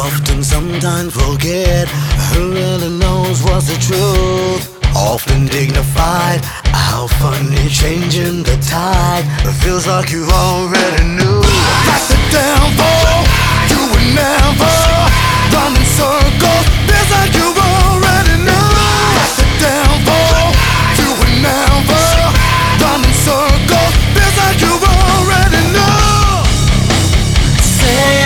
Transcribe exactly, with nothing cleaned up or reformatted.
often sometimes forget who really knows what's the truth. Often dignified, how funny changing the tide. It feels like you already knew. Like the devil, you would never run in circles. Feels like you already knew. Like the devil, you would never run in circles. Feels like you already knew. Say